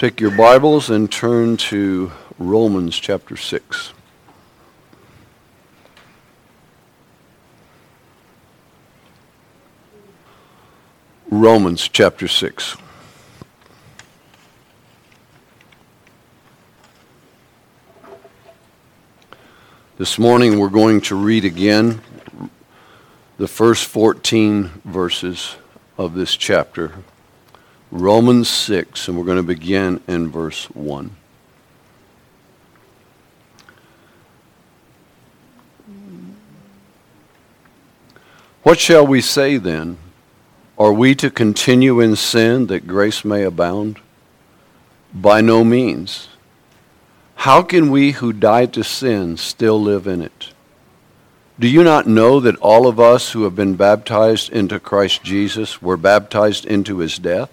Take your Bibles and turn to Romans chapter 6. Romans chapter 6. This morning we're going to read again the first 14 verses of this chapter. Romans 6, and we're going to begin in verse 1. What shall we say then? Are we to continue in sin that grace may abound? By no means. How can we who died to sin still live in it? Do you not know that all of us who have been baptized into Christ Jesus were baptized into his death?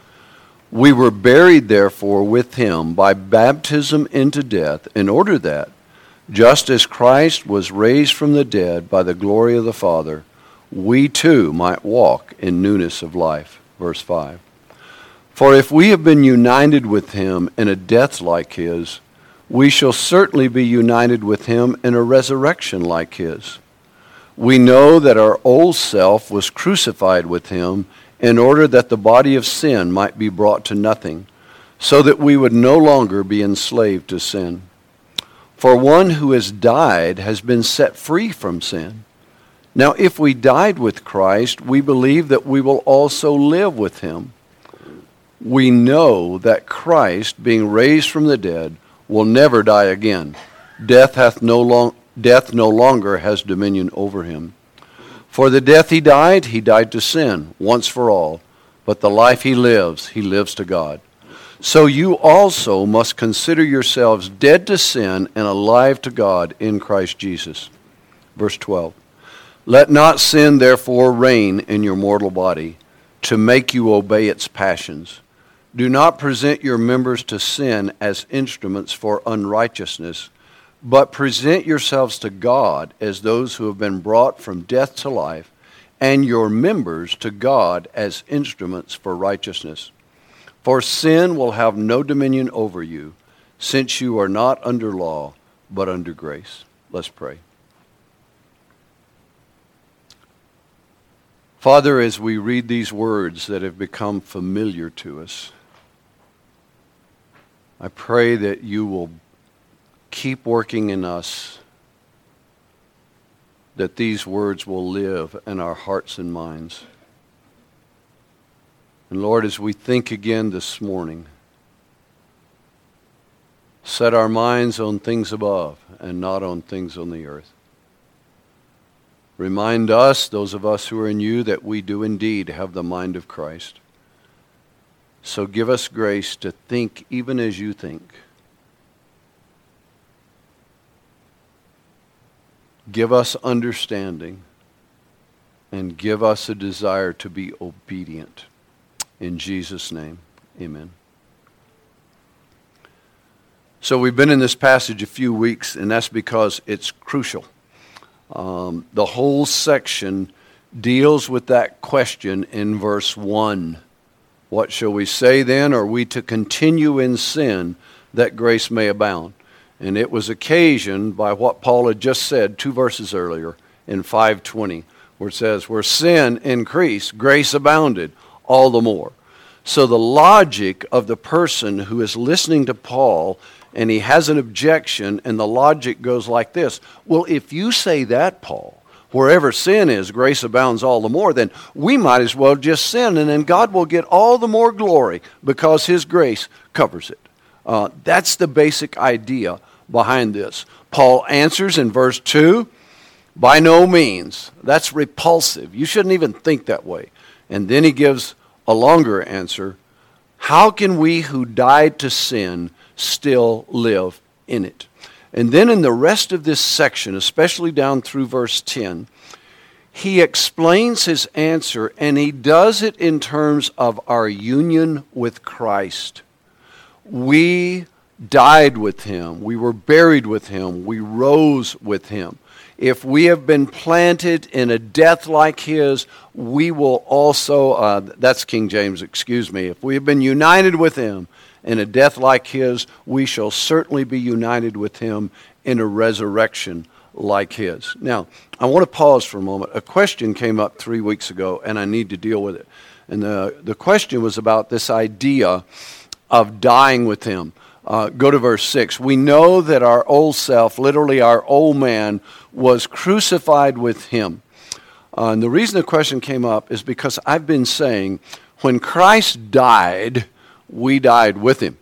We were buried, therefore, with him by baptism into death, in order that, just as Christ was raised from the dead by the glory of the Father, we too might walk in newness of life. Verse 5. For if we have been united with him in a death like his, we shall certainly be united with him in a resurrection like his. We know that our old self was crucified with him in order that the body of sin might be brought to nothing, so that we would no longer be enslaved to sin. For one who has died has been set free from sin. Now if we died with Christ, we believe that we will also live with him. We know that Christ, being raised from the dead, will never die again. Death no longer has dominion over him. For the death he died to sin, once for all. But the life he lives to God. So you also must consider yourselves dead to sin and alive to God in Christ Jesus. Verse 12. Let not sin therefore reign in your mortal body, to make you obey its passions. Do not present your members to sin as instruments for unrighteousness, but present yourselves to God as those who have been brought from death to life, and your members to God as instruments for righteousness. For sin will have no dominion over you, since you are not under law, but under grace. Let's pray. Father, as we read these words that have become familiar to us, I pray that you will keep working in us, that these words will live in our hearts and minds. And Lord, as we think again this morning, set our minds on things above and not on things on the earth. Remind us, those of us who are in you, that we do indeed have the mind of Christ. So give us grace to think even as you think. Give us understanding and give us a desire to be obedient. In Jesus' name, amen. So we've been in this passage a few weeks, and that's because it's crucial. The whole section deals with that question in verse 1. What shall we say then? Are we to continue in sin that grace may abound? And it was occasioned by what Paul had just said 2 verses earlier in 5:20, where it says, where sin increased, grace abounded all the more. So the logic of the person who is listening to Paul, and he has an objection, and the logic goes like this. Well, if you say that, Paul, wherever sin is, grace abounds all the more, then we might as well just sin, and then God will get all the more glory because his grace covers it. That's the basic idea behind this. Paul answers in verse 2, by no means. That's repulsive. You shouldn't even think that way. And then he gives a longer answer. How can we who died to sin still live in it? And then in the rest of this section, especially down through verse 10, he explains his answer, and he does it in terms of our union with Christ. We died with him. We were buried with him. We rose with him. If we have been planted in a death like his, we will also, that's King James, excuse me. If we have been united with him in a death like his, we shall certainly be united with him in a resurrection like his. Now, I want to pause for a moment. A question came up 3 weeks ago, and I need to deal with it. And the question was about this idea of dying with him. Go to verse 6. We know that our old self, literally our old man, was crucified with him. And the reason the question came up is because I've been saying when Christ died, we died with him.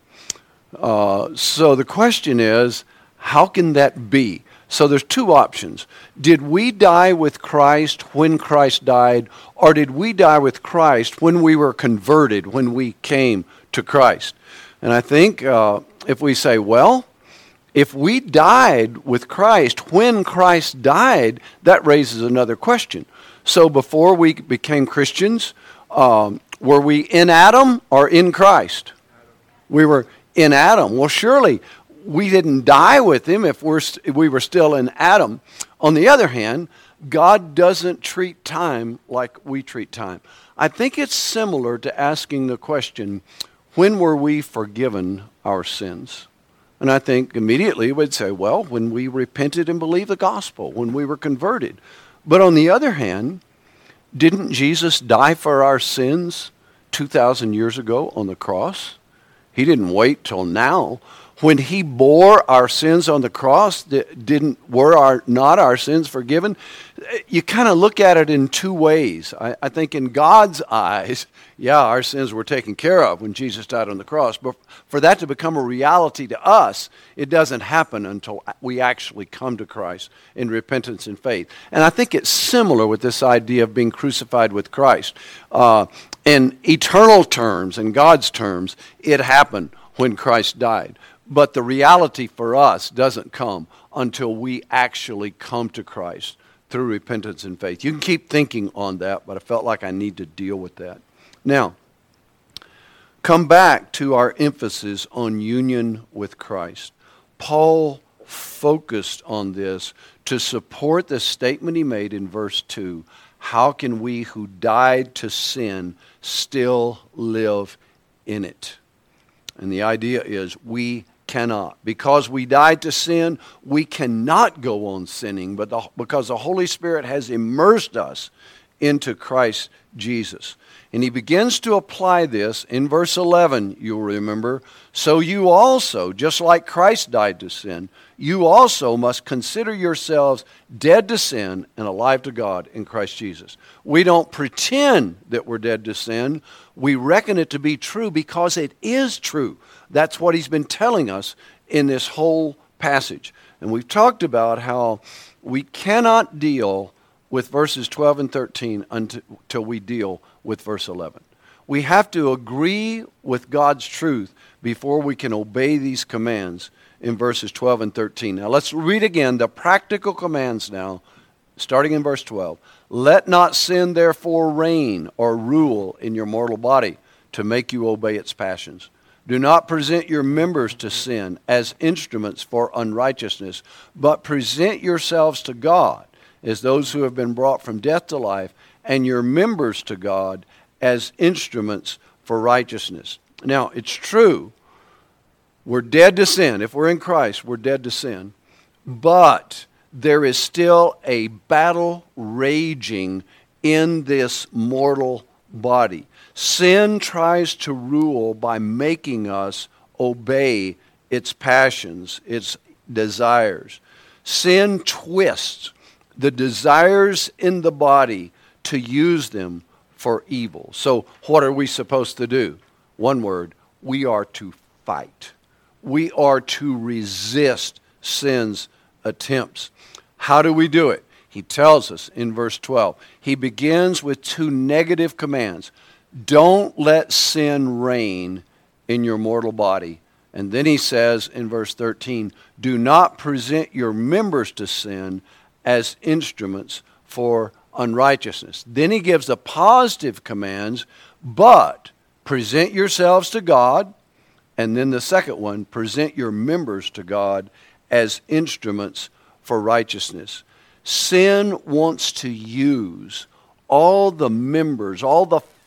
So the question is, how can that be? So there's two options. Did we die with Christ when Christ died, or did we die with Christ when we were converted, when we came to Christ? And I think if we say, well, if we died with Christ when Christ died, that raises another question. So before we became Christians, were we in Adam or in Christ? We were in Adam. Well, surely we didn't die with him if we were still in Adam. On the other hand, God doesn't treat time like we treat time. I think it's similar to asking the question, when were we forgiven our sins? And I think immediately we'd say, well, when we repented and believed the gospel, when we were converted. But on the other hand, didn't Jesus die for our sins 2,000 years ago on the cross? He didn't wait till now. When he bore our sins on the cross, were not our sins forgiven? You kind of look at it in two ways. I think in God's eyes, yeah, our sins were taken care of when Jesus died on the cross. But for that to become a reality to us, it doesn't happen until we actually come to Christ in repentance and faith. And I think it's similar with this idea of being crucified with Christ. In eternal terms, in God's terms, it happened when Christ died. But the reality for us doesn't come until we actually come to Christ through repentance and faith. You can keep thinking on that, but I felt like I need to deal with that. Now, come back to our emphasis on union with Christ. Paul focused on this to support the statement he made in verse 2. How can we who died to sin still live in it? And the idea is we cannot. Because we died to sin, we cannot go on sinning, but because the Holy Spirit has immersed us into Christ Jesus. And he begins to apply this in verse 11, you'll remember. So you also, just like Christ died to sin, you also must consider yourselves dead to sin and alive to God in Christ Jesus. We don't pretend that we're dead to sin. We reckon it to be true because it is true. That's what he's been telling us in this whole passage. And we've talked about how we cannot deal with verses 12 and 13 until we deal with verse 11. We have to agree with God's truth before we can obey these commands in verses 12 and 13. Now let's read again the practical commands now, starting in verse 12. Let not sin therefore reign or rule in your mortal body to make you obey its passions. Do not present your members to sin as instruments for unrighteousness, but present yourselves to God as those who have been brought from death to life, and your members to God as instruments for righteousness. Now, it's true, we're dead to sin. If we're in Christ, we're dead to sin. But there is still a battle raging in this mortal body. Sin tries to rule by making us obey its passions, its desires. Sin twists the desires in the body to use them for evil. So what are we supposed to do? One word, we are to fight. We are to resist sin's attempts. How do we do it? He tells us in verse 12. He begins with two negative commands. Don't let sin reign in your mortal body. And then he says in verse 13, do not present your members to sin as instruments for unrighteousness. Then he gives the positive commands, but present yourselves to God. And then the second one, present your members to God as instruments for righteousness. Sin wants to use all the members, all the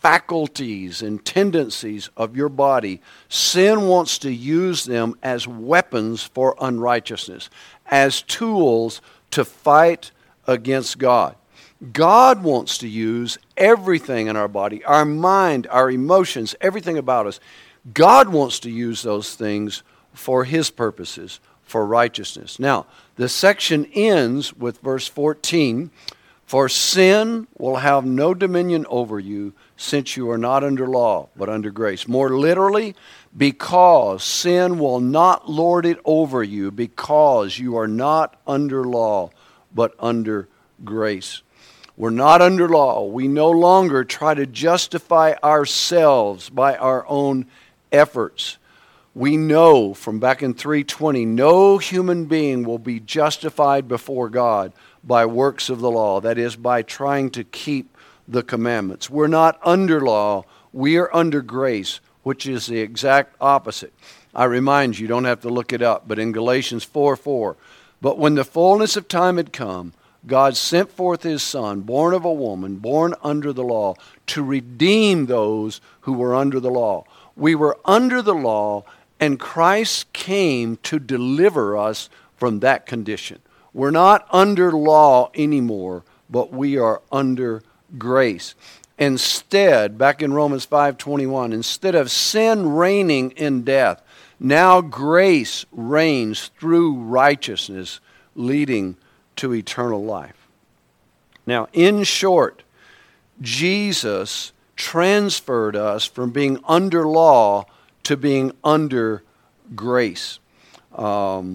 faculties and tendencies of your body, sin wants to use them as weapons for unrighteousness, as tools to fight against God. God wants to use everything in our body, our mind, our emotions, everything about us. God wants to use those things for His purposes, for righteousness. Now, the section ends with verse 14, "For sin will have no dominion over you, since you are not under law, but under grace." More literally, because sin will not lord it over you, because you are not under law, but under grace. We're not under law. We no longer try to justify ourselves by our own efforts. We know from back in 3:20, no human being will be justified before God by works of the law. That is, by trying to keep the commandments. We're not under law. We are under grace, which is the exact opposite. I remind you, don't have to look it up, but in Galatians 4:4, "But when the fullness of time had come, God sent forth His Son, born of a woman, born under the law, to redeem those who were under the law." We were under the law, and Christ came to deliver us from that condition. We're not under law anymore, but we are under grace. Instead, back in Romans 5:21, instead of sin reigning in death, now grace reigns through righteousness, leading to eternal life. Now, in short, Jesus transferred us from being under law to being under grace. The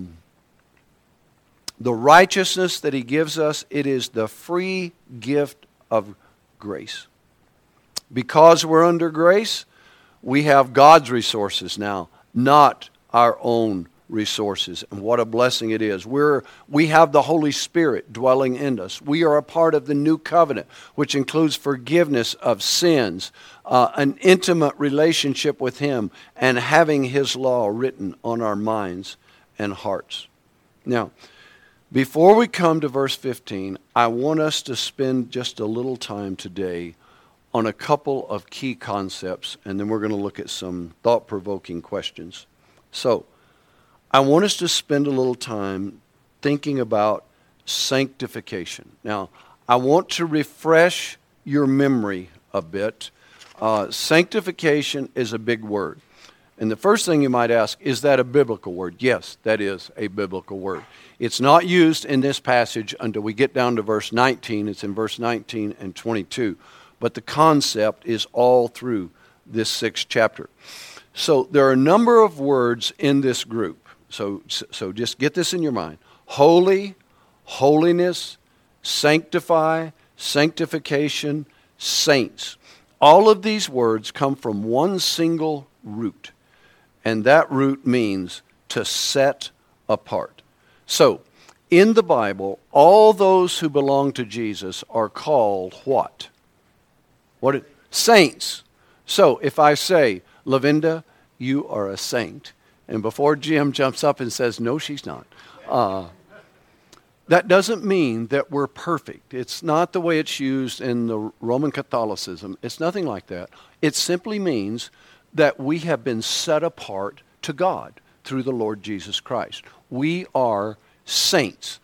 righteousness that He gives us, it is the free gift of grace. Because we're under grace, we have God's resources now, not our own resources. And what a blessing it is. We have the Holy Spirit dwelling in us. We are a part of the new covenant, which includes forgiveness of sins, an intimate relationship with Him, and having His law written on our minds and hearts. Now, before we come to verse 15, I want us to spend just a little time today on a couple of key concepts, and then we're going to look at some thought-provoking questions. So, I want us to spend a little time thinking about sanctification. Now, I want to refresh your memory a bit. Sanctification is a big word. And the first thing you might ask, is that a biblical word? Yes, that is a biblical word. It's not used in this passage until we get down to verse 19. It's in verse 19 and 22. But the concept is all through this 6th chapter. So there are a number of words in this group. So just get this in your mind. Holy, holiness, sanctify, sanctification, saints. All of these words come from one single root. And that root means to set apart. So, in the Bible, all those who belong to Jesus are called what? Saints. So, if I say, Lavinda, you are a saint, and before Jim jumps up and says, no, she's not, that doesn't mean that we're perfect. It's not the way it's used in the Roman Catholicism. It's nothing like that. It simply means that we have been set apart to God through the Lord Jesus Christ. We are saints.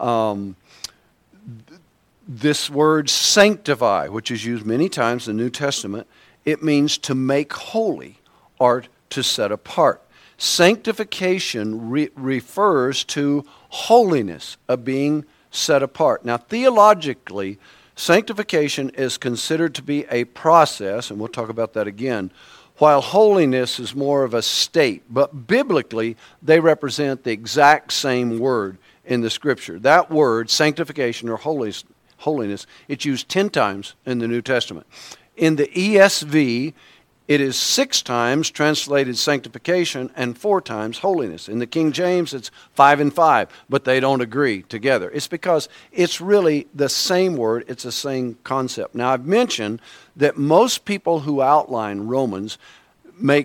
This word sanctify, which is used many times in the New Testament, it means to make holy or to set apart. Sanctification refers to holiness, of being set apart. Now, theologically, sanctification is considered to be a process, and we'll talk about that again, while holiness is more of a state. But biblically, they represent the exact same word in the Scripture. That word, sanctification or holiness, it's used 10 times in the New Testament. In the ESV, it is 6 times translated sanctification and 4 times holiness. In the King James, it's 5 and 5, but they don't agree together. It's because it's really the same word, it's the same concept. Now, I've mentioned that most people who outline Romans make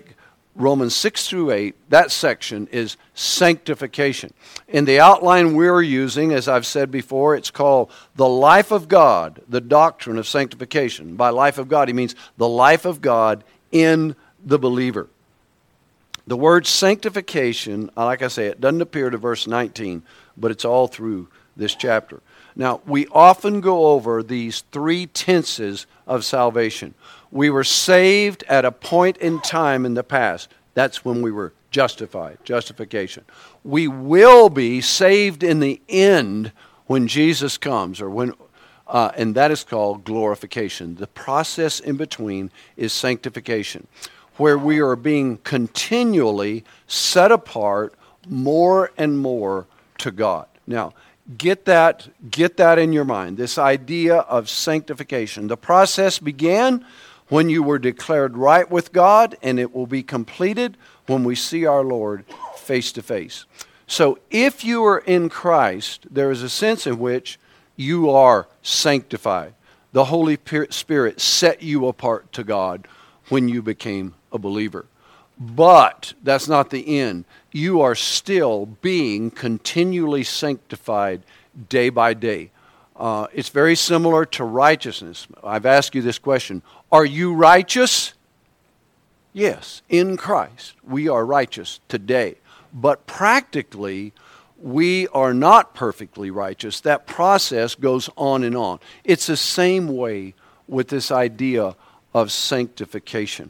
Romans 6 through 8, that section is sanctification. In the outline we're using, as I've said before, it's called the life of God, the doctrine of sanctification. By life of God, he means the life of God in the believer. The word sanctification, like I say, it doesn't appear to verse 19, but it's all through this chapter. Now, we often go over these three tenses of salvation. We were saved at a point in time in the past. That's when we were justified, justification. We will be saved in the end when Jesus comes, and that is called glorification. The process in between is sanctification, where we are being continually set apart more and more to God. Now, get that in your mind, this idea of sanctification. The process began when you were declared right with God, and it will be completed when we see our Lord face to face. So if you are in Christ, there is a sense in which you are sanctified. The Holy Spirit set you apart to God when you became a believer. But that's not the end. You are still being continually sanctified day by day. It's very similar to righteousness. I've asked you this question. Are you righteous? Yes, in Christ we are righteous today. But practically, we are not perfectly righteous. That process goes on and on. It's the same way with this idea of sanctification.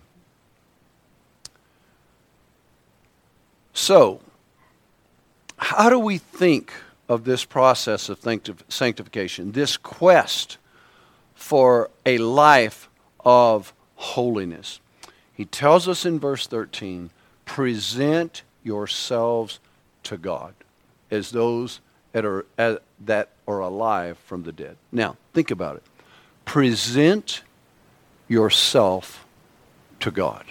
So, how do we think of this process of sanctification, this quest for a life of holiness? He tells us in verse 13, present yourselves to God as those that are alive from the dead. Now, think about it. Present yourself to God.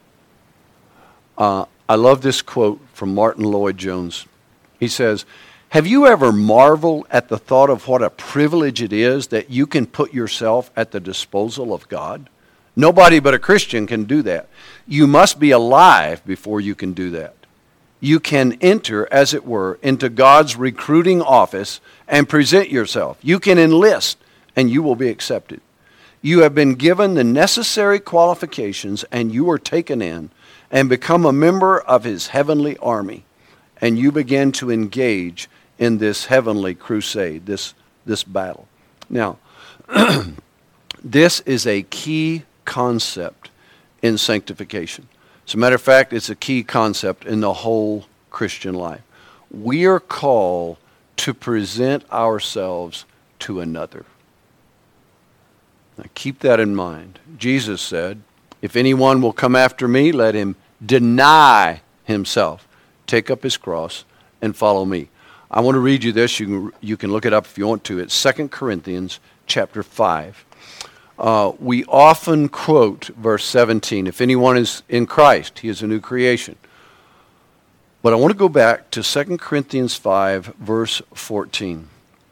I love this quote from Martin Lloyd-Jones. He says, have you ever marveled at the thought of what a privilege it is that you can put yourself at the disposal of God? Nobody but a Christian can do that. You must be alive before you can do that. You can enter, as it were, into God's recruiting office and present yourself. You can enlist, and you will be accepted. You have been given the necessary qualifications, and you are taken in and become a member of His heavenly army. And you begin to engage in this heavenly crusade, this battle. Now, this is a key concept in sanctification. As a matter of fact, it's a key concept in the whole Christian life. We are called to present ourselves to another. Now, keep that in mind. Jesus said, if anyone will come after me, let him deny himself, take up his cross, and follow me. I want to read you this. You can look it up if you want to. It's 2 Corinthians chapter 5. We often quote verse 17. If anyone is in Christ, he is a new creation. But I want to go back to 2 Corinthians 5, verse 14.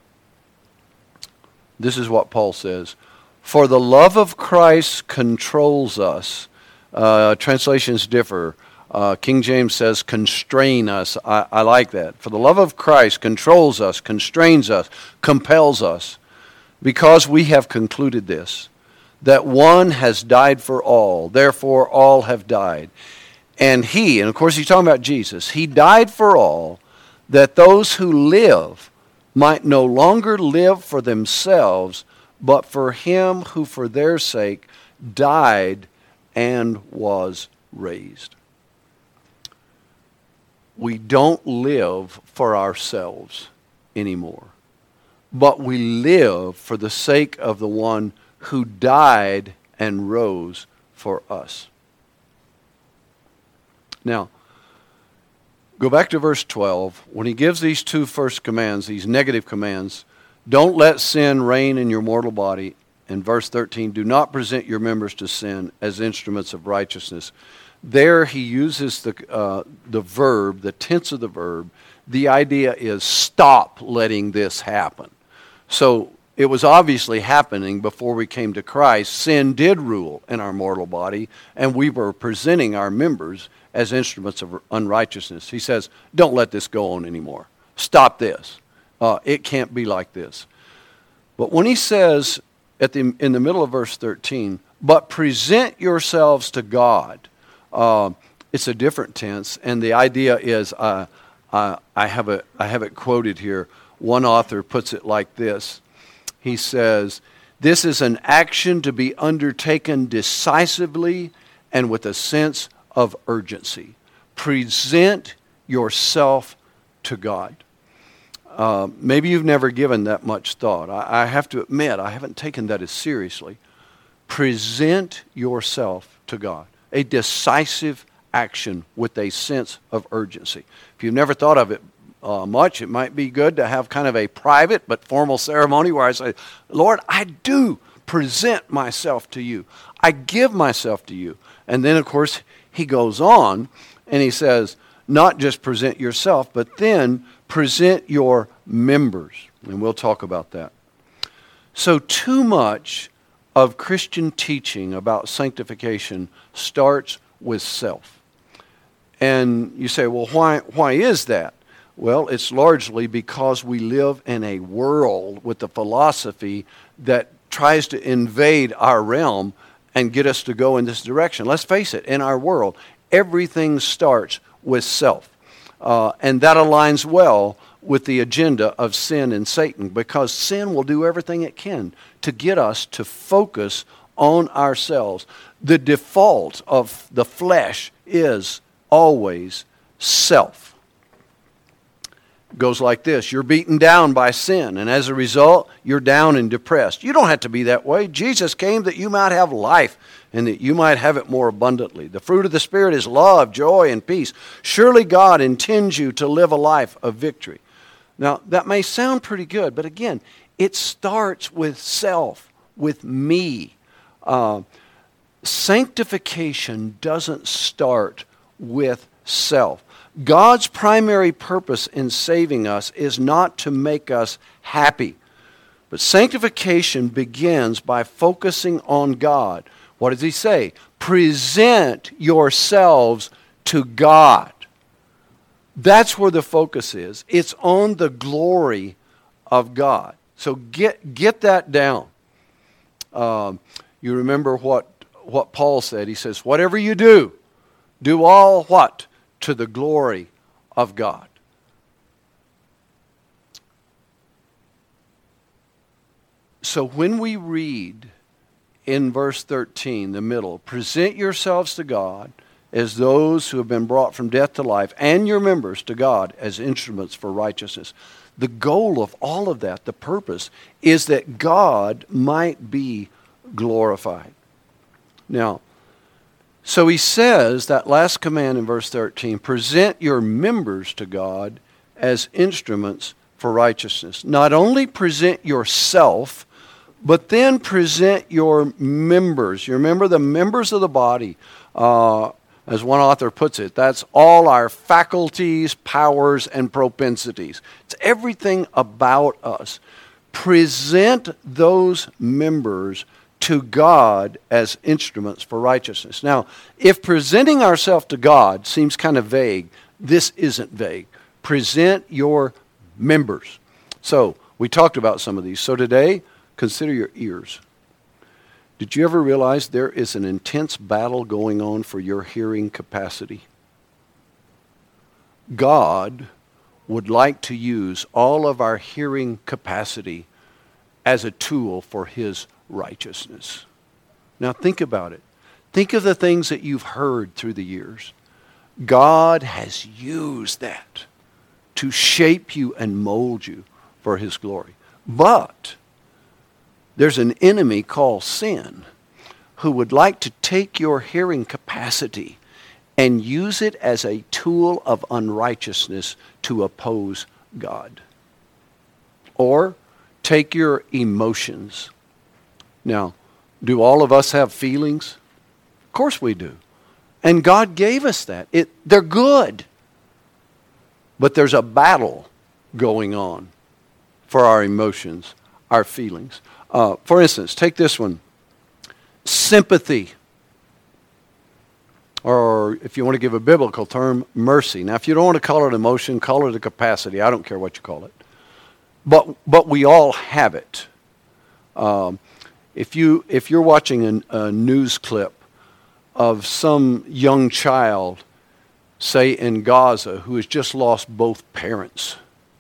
This is what Paul says. For the love of Christ controls us. Translations differ. King James says constrain us. I like that. For the love of Christ controls us, constrains us, compels us. Because we have concluded this, that one has died for all, therefore all have died. And he, and of course he's talking about Jesus, he died for all, that those who live might no longer live for themselves, but for him who for their sake died and was raised. We don't live for ourselves anymore, but we live for the sake of the one who died and rose for us. Now, go back to verse 12. When he gives these two first commands, these negative commands, don't let sin reign in your mortal body. In verse 13, do not present your members to sin as instruments of righteousness. There he uses the verb, the tense of the verb. The idea is stop letting this happen. So it was obviously happening before we came to Christ. Sin did rule in our mortal body, and we were presenting our members as instruments of unrighteousness. He says, don't let this go on anymore. Stop this. It can't be like this. But when he says in the middle of verse 13, but present yourselves to God, it's a different tense, and the idea is, I have it quoted here. One author puts it like this. He says, this is an action to be undertaken decisively and with a sense of urgency. Present yourself to God. Maybe you've never given that much thought. I have to admit, I haven't taken that as seriously. Present yourself to God. A decisive action with a sense of urgency. If you've never thought of it much, it might be good to have kind of a private but formal ceremony where I say, Lord, I do present myself to you. I give myself to you. And then, of course, he goes on and he says, not just present yourself, but then present your members. And we'll talk about that. So too much of Christian teaching about sanctification starts with self. And you say, well, why is that? Well, it's largely because we live in a world with a philosophy that tries to invade our realm and get us to go in this direction. Let's face it, in our world, everything starts with self. And that aligns well with the agenda of sin and Satan, because sin will do everything it can to get us to focus on ourselves. The default of the flesh is always self. It goes like this. You're beaten down by sin, and as a result, you're down and depressed. You don't have to be that way. Jesus came that you might have life and that you might have it more abundantly. The fruit of the Spirit is love, joy, and peace. Surely God intends you to live a life of victory. Now, that may sound pretty good, but again, it starts with self, with me. Sanctification doesn't start with self. God's primary purpose in saving us is not to make us happy. But sanctification begins by focusing on God. What does he say? Present yourselves to God. That's where the focus is. It's on the glory of God. So get that down. You remember what Paul said. He says, whatever you do, do all what? To the glory of God. So when we read in verse 13, the middle, present yourselves to God as those who have been brought from death to life, and your members to God as instruments for righteousness. The goal of all of that, the purpose, is that God might be glorified. Now, so he says, that last command in verse 13, present your members to God as instruments for righteousness. Not only present yourself, but then present your members. You remember the members of the body, as one author puts it, that's all our faculties, powers, and propensities. It's everything about us. Present those members to God as instruments for righteousness. Now, if presenting ourselves to God seems kind of vague, this isn't vague. Present your members. So, we talked about some of these. So today, consider your ears. Did you ever realize there is an intense battle going on for your hearing capacity? God would like to use all of our hearing capacity as a tool for his righteousness. Now think about it. Think of the things that you've heard through the years. God has used that to shape you and mold you for his glory. But there's an enemy called sin who would like to take your hearing capacity and use it as a tool of unrighteousness to oppose God. Or take your emotions. Now, do all of us have feelings? Of course we do. And God gave us that. They're good. But there's a battle going on for our emotions, our feelings. For instance, take this one. Sympathy. Or if you want to give a biblical term, mercy. Now, if you don't want to call it emotion, call it a capacity. I don't care what you call it. But we all have it. If you're watching a news clip of some young child, say in Gaza, who has just lost both parents,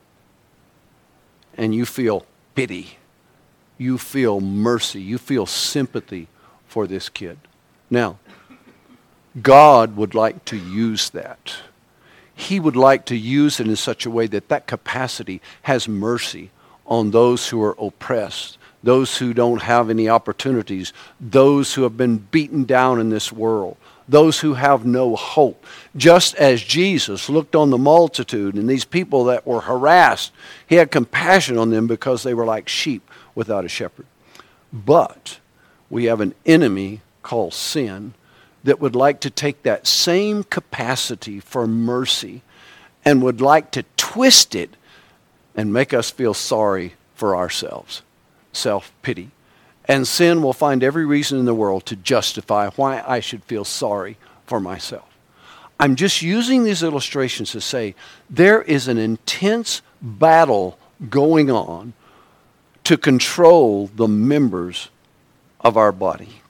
and you feel pity, you feel mercy, you feel sympathy for this kid. Now, God would like to use that. He would like to use it in such a way that that capacity has mercy on those who are oppressed, those who don't have any opportunities, those who have been beaten down in this world, those who have no hope. Just as Jesus looked on the multitude and these people that were harassed, he had compassion on them because they were like sheep without a shepherd. But we have an enemy called sin that would like to take that same capacity for mercy and would like to twist it and make us feel sorry for ourselves. Self-pity. And sin will find every reason in the world to justify why I should feel sorry for myself. I'm just using these illustrations to say there is an intense battle going on to control the members of our body.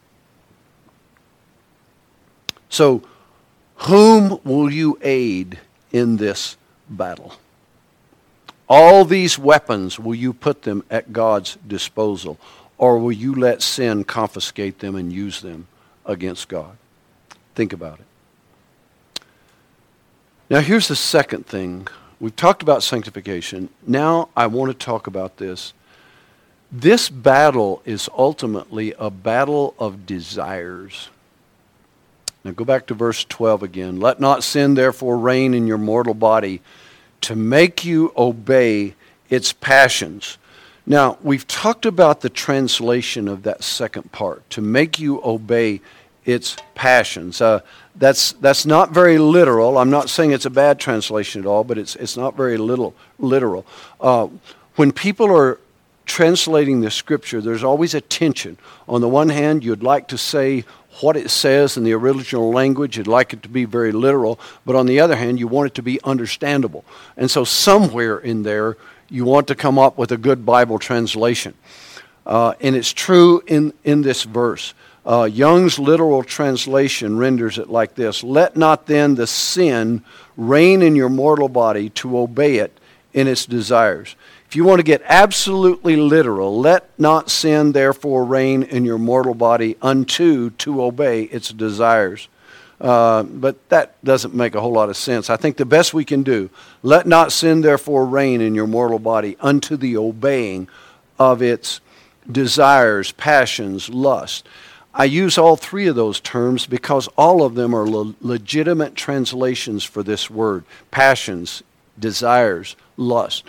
So, whom will you aid in this battle? All these weapons, will you put them at God's disposal? Or will you let sin confiscate them and use them against God? Think about it. Now here's the second thing. We've talked about sanctification. Now I want to talk about this. This battle is ultimately a battle of desires. Now go back to verse 12 again. Let not sin therefore reign in your mortal body to make you obey its passions. Now, we've talked about the translation of that second part, to make you obey its passions. That's not very literal. I'm not saying it's a bad translation at all, but it's not very literal. When people are translating the Scripture, there's always a tension. On the one hand, you'd like to say what it says in the original language. You'd like it to be very literal. But on the other hand, you want it to be understandable. And so somewhere in there, you want to come up with a good Bible translation. And it's true in this verse. Young's literal translation renders it like this: let not then the sin reign in your mortal body to obey it in its desires. If you want to get absolutely literal, let not sin therefore reign in your mortal body to obey its desires. But that doesn't make a whole lot of sense. I think the best we can do, let not sin therefore reign in your mortal body unto the obeying of its desires, passions, lust. I use all three of those terms because all of them are legitimate translations for this word: passions, desires, lust.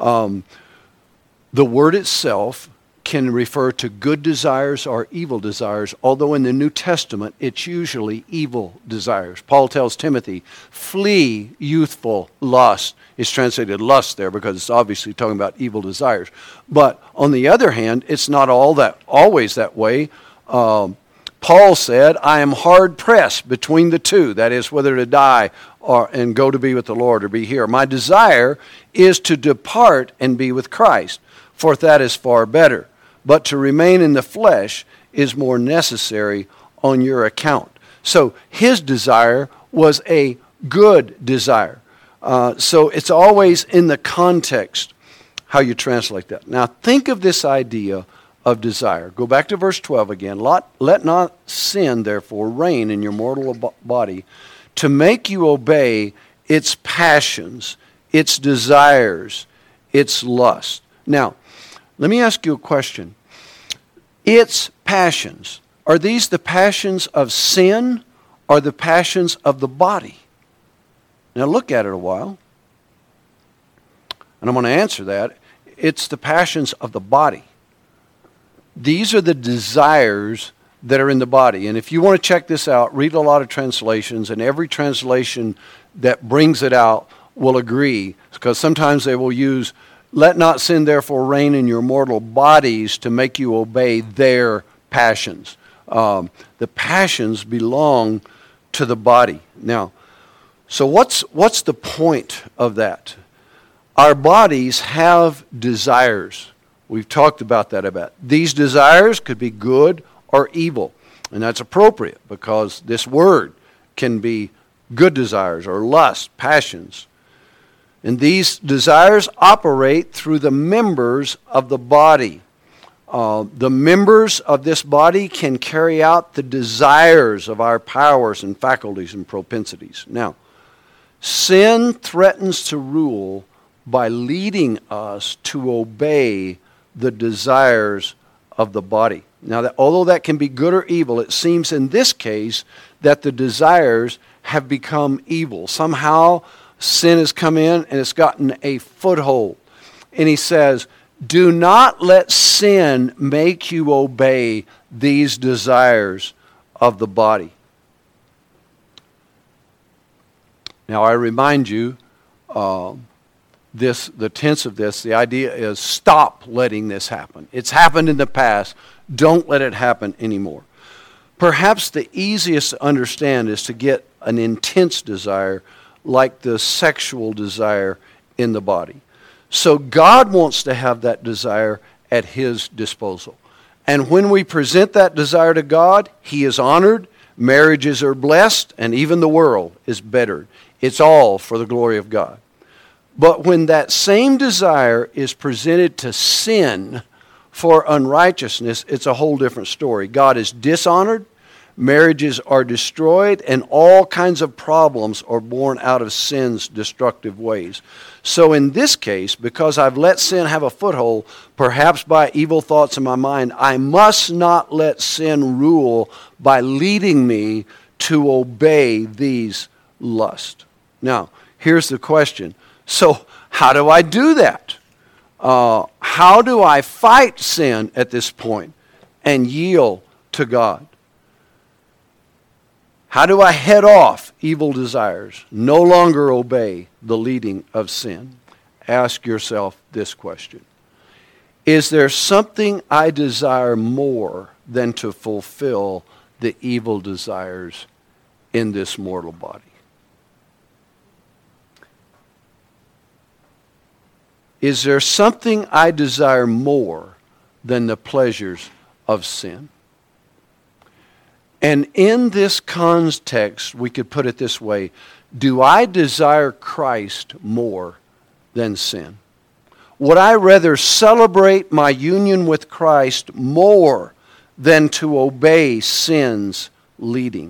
The word itself can refer to good desires or evil desires, although in the New Testament it's usually evil desires. Paul tells Timothy, flee youthful lust. It's translated lust there because it's obviously talking about evil desires. But on the other hand, it's not always that way. Paul said, I am hard pressed between the two, that is, whether to die and go to be with the Lord or be here. My desire is to depart and be with Christ, for that is far better. But to remain in the flesh is more necessary on your account. So his desire was a good desire. So it's always in the context how you translate that. Now think of this idea of desire. Go back to verse 12 again. Let not sin therefore reign in your mortal body to make you obey its passions, its desires, its lust. Now, let me ask you a question. Its passions, are these the passions of sin or the passions of the body? Now look at it a while. And I'm going to answer that. It's the passions of the body. These are the desires that are in the body. And if you want to check this out, read a lot of translations, and every translation that brings it out will agree, because sometimes they will use, let not sin therefore reign in your mortal bodies to make you obey their passions. The passions belong to the body. Now, so what's the point of that? Our bodies have desires. We've talked about that a bit. These desires could be good or evil. And that's appropriate because this word can be good desires or lust, passions. And these desires operate through the members of the body. The members of this body can carry out the desires of our powers and faculties and propensities. Now, sin threatens to rule by leading us to obey the desires of the body. Now, although that can be good or evil, it seems in this case that the desires have become evil. Somehow, sin has come in and it's gotten a foothold. And he says, do not let sin make you obey these desires of the body. Now, I remind you, the tense of this, the idea is stop letting this happen. It's happened in the past. Don't let it happen anymore. Perhaps the easiest to understand is to get an intense desire like the sexual desire in the body. So God wants to have that desire at His disposal. And when we present that desire to God, He is honored, marriages are blessed, and even the world is bettered. It's all for the glory of God. But when that same desire is presented to sin for unrighteousness, it's a whole different story. God is dishonored, marriages are destroyed, and all kinds of problems are born out of sin's destructive ways. So in this case, because I've let sin have a foothold, perhaps by evil thoughts in my mind, I must not let sin rule by leading me to obey these lusts. Now, here's the question. So how do I do that? How do I fight sin at this point and yield to God? How do I head off evil desires, no longer obey the leading of sin? Ask yourself this question. Is there something I desire more than to fulfill the evil desires in this mortal body? Is there something I desire more than the pleasures of sin? And in this context, we could put it this way, do I desire Christ more than sin? Would I rather celebrate my union with Christ more than to obey sin's leading?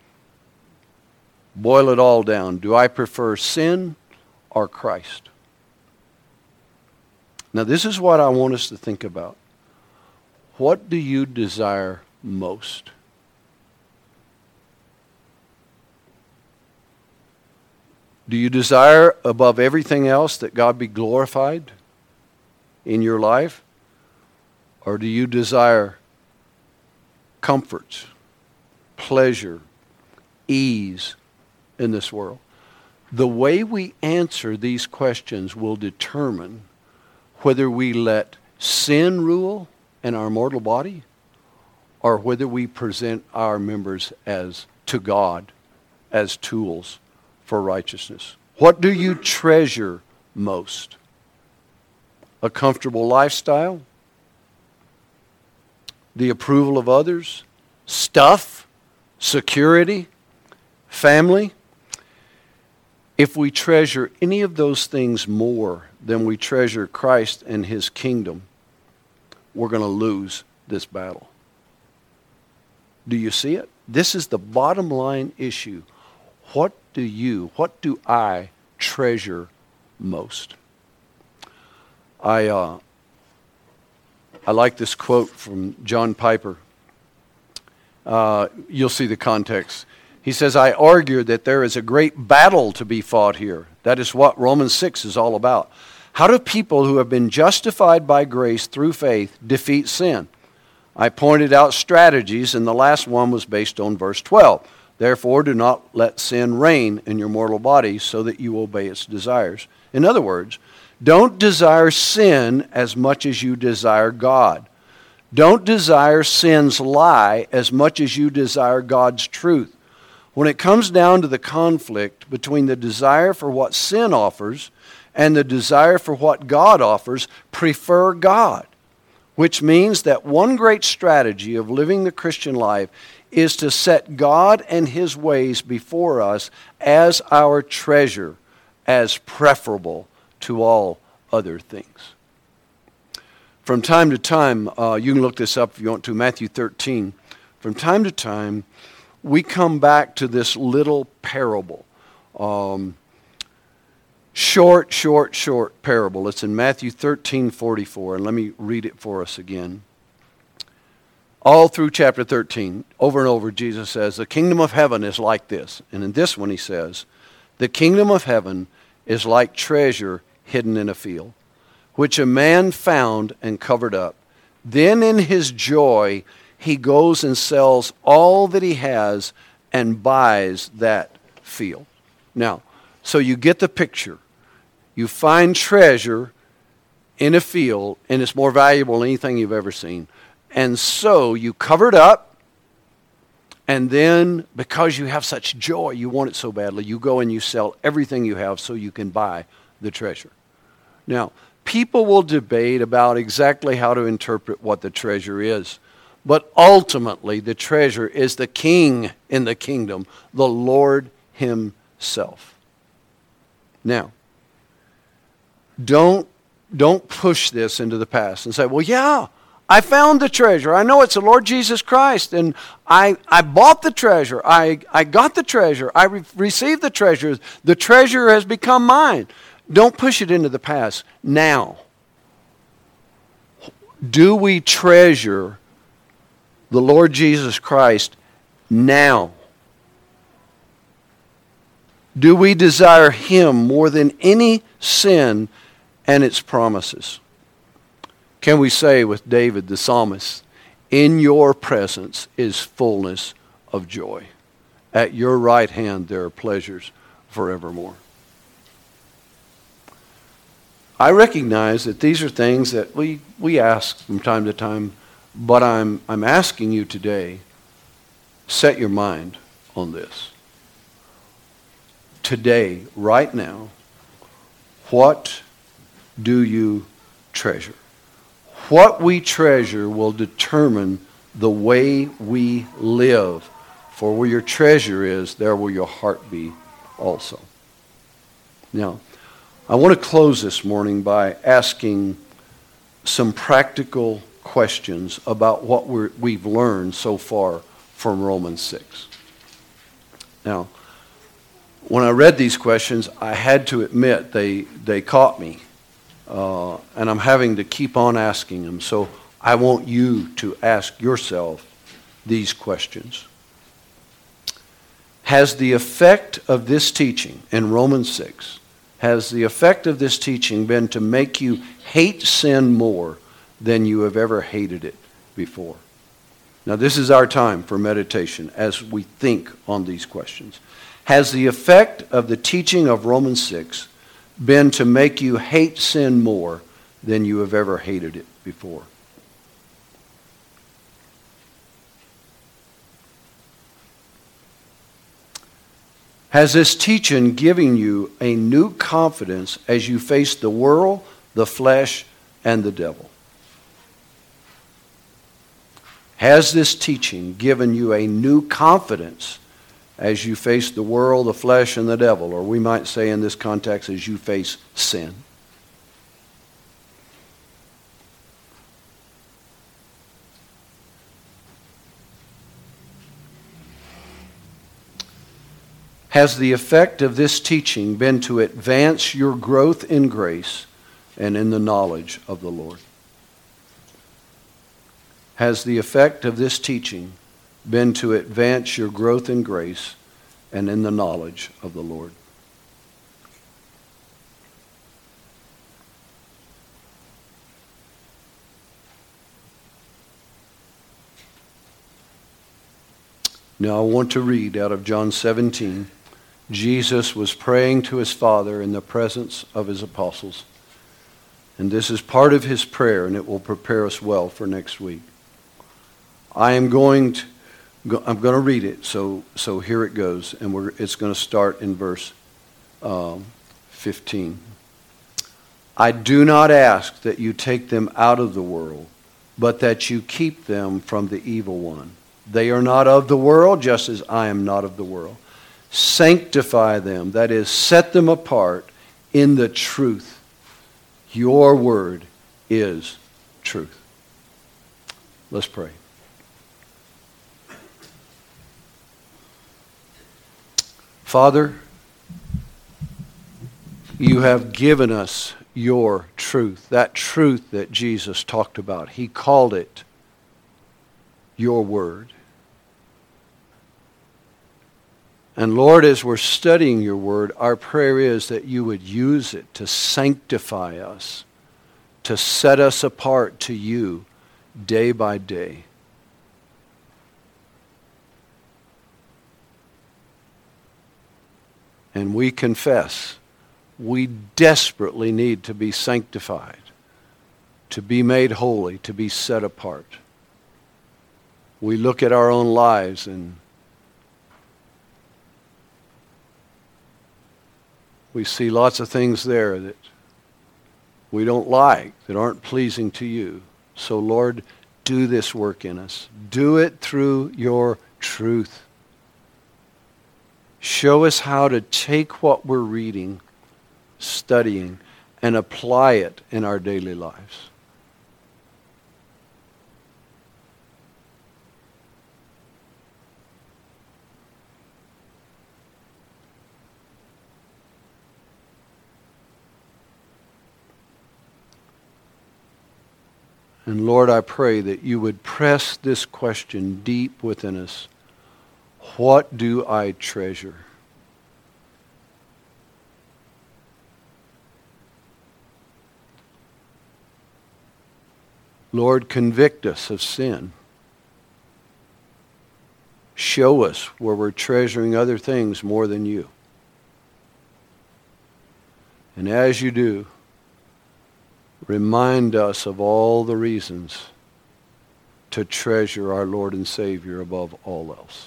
Boil it all down. Do I prefer sin or Christ? Now, this is what I want us to think about. What do you desire most? Do you desire above everything else that God be glorified in your life? Or do you desire comfort, pleasure, ease in this world? The way we answer these questions will determine whether we let sin rule in our mortal body or whether we present our members as to God as tools for righteousness. What do you treasure most? A comfortable lifestyle? The approval of others? Stuff? Security? Family? If we treasure any of those things more than we treasure Christ and His kingdom, we're going to lose this battle. Do you see it? This is the bottom line issue. What do I treasure most? I like this quote from John Piper. You'll see the context. He says, I argue that there is a great battle to be fought here. That is what Romans 6 is all about. How do people who have been justified by grace through faith defeat sin? I pointed out strategies, and the last one was based on verse 12. Therefore, do not let sin reign in your mortal body so that you obey its desires. In other words, don't desire sin as much as you desire God. Don't desire sin's lie as much as you desire God's truth. When it comes down to the conflict between the desire for what sin offers and the desire for what God offers, prefer God. Which means that one great strategy of living the Christian life is to set God and His ways before us as our treasure, as preferable to all other things. From time to time, you can look this up if you want to, Matthew 13. From time to time, we come back to this little parable. Short parable. It's in Matthew 13:44, and let me read it for us again. All through chapter 13, over and over, Jesus says, the kingdom of heaven is like this. And in this one he says, the kingdom of heaven is like treasure hidden in a field, which a man found and covered up. Then in his joy, he goes and sells all that he has and buys that field. Now, so you get the picture. You find treasure in a field, and it's more valuable than anything you've ever seen. And so you cover it up, and then because you have such joy, you want it so badly, you go and you sell everything you have so you can buy the treasure. Now, people will debate about exactly how to interpret what the treasure is. But ultimately, the treasure is the king in the kingdom, the Lord Himself. Now, don't push this into the past and say, well, yeah, I found the treasure. I know it's the Lord Jesus Christ, and I bought the treasure. I got the treasure. I received the treasure. The treasure has become mine. Don't push it into the past. Now, do we treasure the Lord Jesus Christ now? Do we desire Him more than any sin and its promises? Can we say with David the psalmist, in your presence is fullness of joy. At your right hand there are pleasures forevermore. I recognize that these are things that we ask from time to time, but I'm asking you today, set your mind on this. Today, right now, what do you treasure? What we treasure will determine the way we live. For where your treasure is, there will your heart be also. Now, I want to close this morning by asking some practical questions about what we've learned so far from Romans 6. Now, when I read these questions, I had to admit they caught me. And I'm having to keep on asking them. So I want you to ask yourself these questions. Has the effect of this teaching in Romans 6, has the effect of this teaching been to make you hate sin more than you have ever hated it before? Now this is our time for meditation as we think on these questions. Has the effect of the teaching of Romans 6 been to make you hate sin more than you have ever hated it before? Has this teaching given you a new confidence as you face the world, the flesh, and the devil? Has this teaching given you a new confidence as you face the world, the flesh, and the devil? Or we might say in this context, as you face sin. Has the effect of this teaching been to advance your growth in grace and in the knowledge of the Lord? Has the effect of this teaching been to advance your growth in grace and in the knowledge of the Lord? Now I want to read out of John 17. Jesus was praying to his Father in the presence of his apostles. And this is part of his prayer, and it will prepare us well for next week. I am going I'm going to read it. So here it goes, and it's going to start in verse 15. I do not ask that you take them out of the world, but that you keep them from the evil one. They are not of the world, just as I am not of the world. Sanctify them, that is, set them apart in the truth. Your word is truth. Let's pray. Father, you have given us your truth, that truth that Jesus talked about. He called it your word. And Lord, as we're studying your word, our prayer is that you would use it to sanctify us, to set us apart to you day by day. And we confess we desperately need to be sanctified, to be made holy, to be set apart. We look at our own lives and we see lots of things there that we don't like, that aren't pleasing to you. So Lord, do this work in us. Do it through your truth. Show us how to take what we're reading, studying, and apply it in our daily lives. And Lord, I pray that you would press this question deep within us. What do I treasure? Lord, convict us of sin. Show us where we're treasuring other things more than you. And as you do, remind us of all the reasons to treasure our Lord and Savior above all else.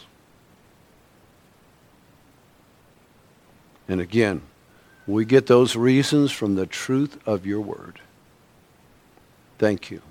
And again, we get those reasons from the truth of your word. Thank you.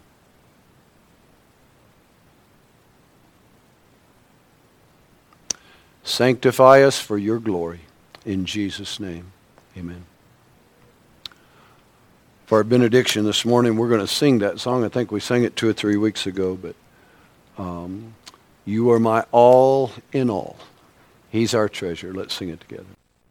Sanctify us for your glory. In Jesus' name, amen. For our benediction this morning, we're going to sing that song. I think we sang it 2 or 3 weeks ago, but you are my all in all. He's our treasure. Let's sing it together.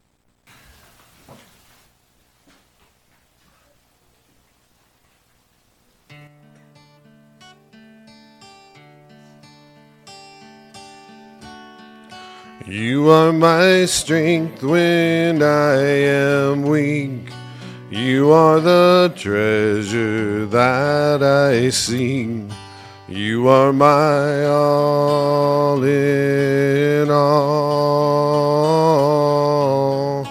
You are my strength when I am weak. You are the treasure that I seek. You are my all in all.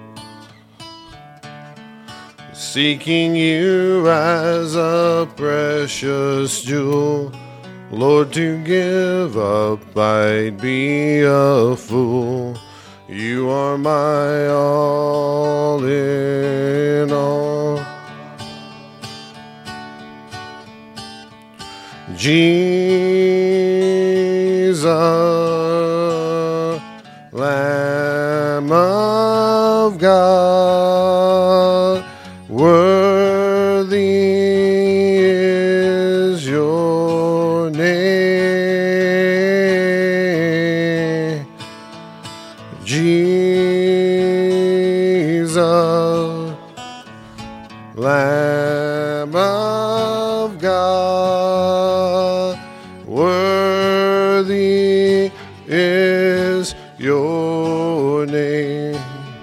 Seeking you as a precious jewel, Lord, to give up I'd be a fool. You are my all in all. Jesus, Lamb of God, worthy is your name. Jesus, Lamb of God, worthy is your name.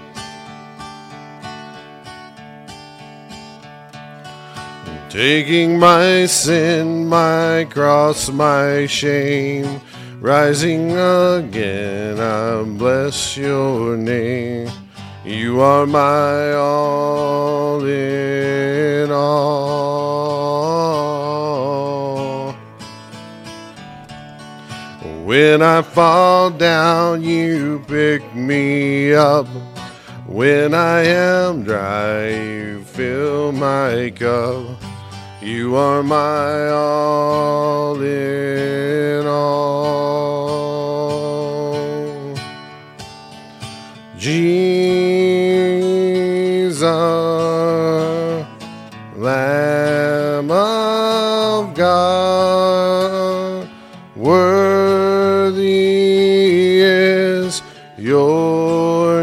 Taking my sin, my cross, my shame, rising again, I bless your name. You are my all in all. When I fall down, you pick me up. When I am dry, you fill my cup. You are my all in all. Jesus, Lamb of God, worthy is your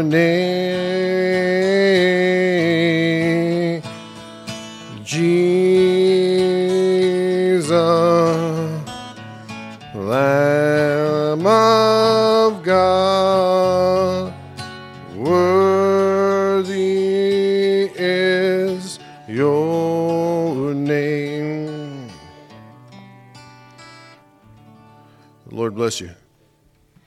name. Jesus, Lamb of God, worthy is your name. The Lord bless you.